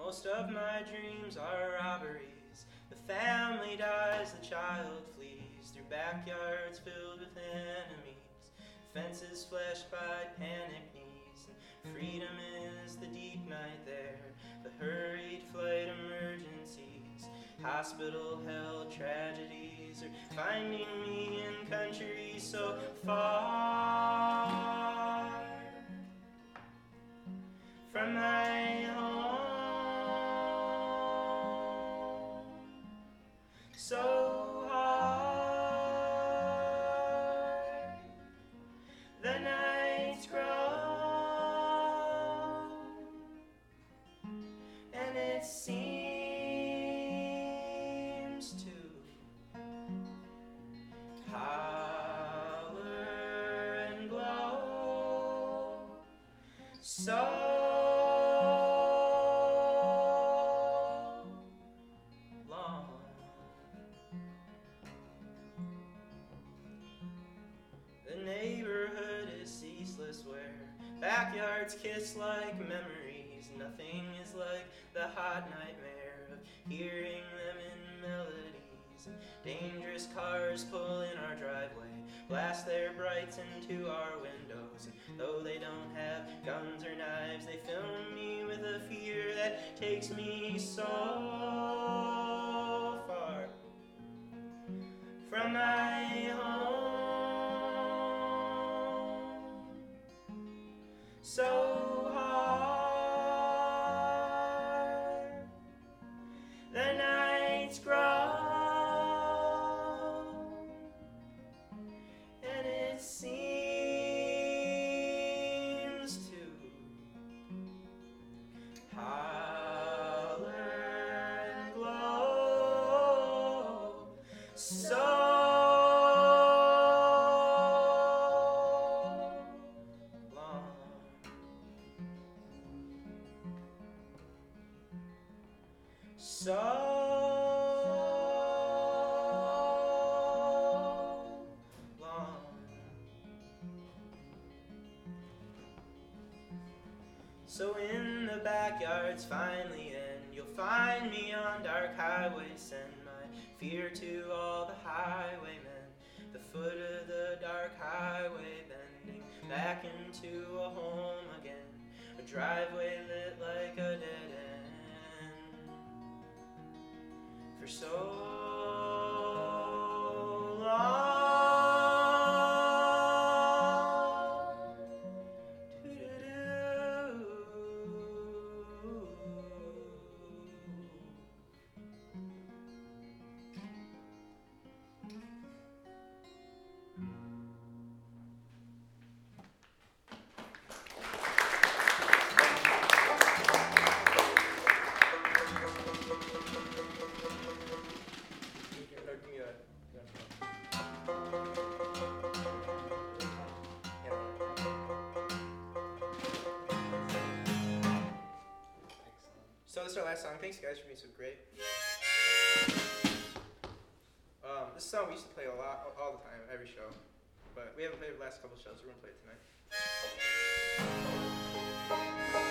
Most of my dreams are robberies. The family dies, the child flees through backyards filled with enemies, fences fleshed by panic knees, and freedom is the deep night there, the hurried flight emergencies, hospital-held tragedies are finding me in countries so far from my home. So hard, the nights grow, and it seems to holler and glow. So backyards kiss like memories. Nothing is like the hot nightmare of hearing them in melodies. And dangerous cars pull in our driveway, blast their brights into our windows. And though they don't have guns or knives, they fill me with a fear that takes me so far from my home. So hard, the nights grow, and it seems to holler and glow. So long. So in the backyards finally end, you'll find me on dark highways. Send my fear to all the highwaymen, the foot of the dark highway bending back into a home again, a driveway lit like a dead end. For so long. So this is our last song. Thanks guys for being so great. This song we used to play a lot, all the time, every show. But we haven't played the last couple shows, so we're going to play it tonight.